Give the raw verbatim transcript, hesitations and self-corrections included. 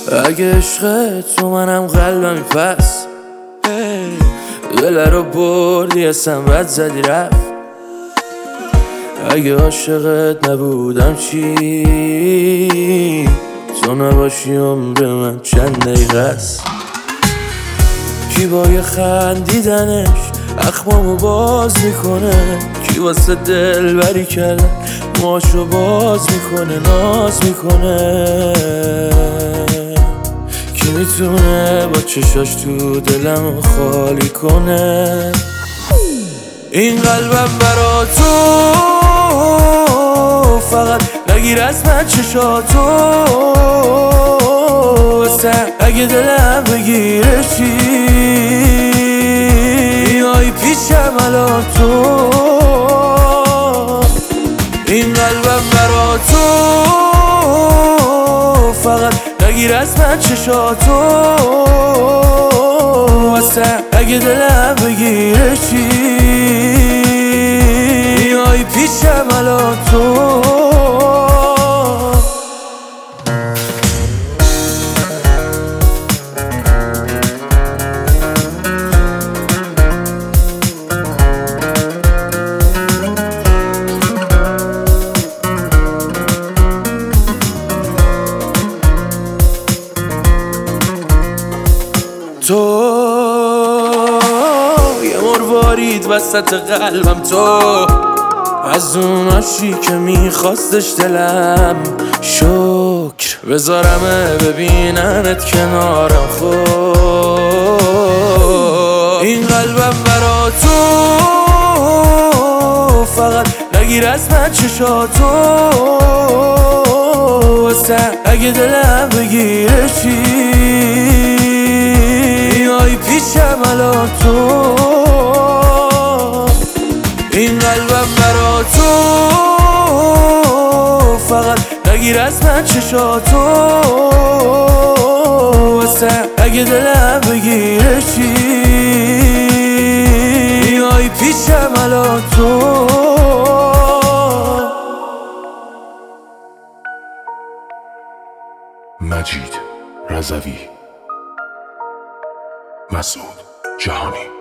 اگه عشق تو منم قلبمی پس دل رو بردی اصلا بد زدی رفت. اگه عاشقت نبودم چی؟ تو نباشی عمر من چند دقیقه است. کی با یه خندیدنش اخمامو باز میکنه، کی واسه دل بری کردن ماشو باز میکنه ناز میکنه. کی میتونه با چشاش تو دلم خالی کنه؟ این قلبم برا تو فقط نگیر از من چشاتو، واسه اگه دلم بگیره چی؟ بیای پیشم الان تو. این قلبم برا تو فقط نگیر از من چشاتو، واسه اگه دلم بگیره چی؟ بیای پیشم الان تو. تو یه مروارید وسط قلبم، تو از اون عاشی که میخواستش دلم. شکر بذارمه ببیننت کنارم خود. این قلبم برا تو فقط نگیر از من چشاتو، واسه اگه دلم بگیره چی؟ بیای پیشم الان تو. این قلبم برا تو فقط نگیر از من چشاتو، واسه اگه دلم بگیره چی؟ بیای پیشم الان تو. مجید رضوی، مسعود جهانی.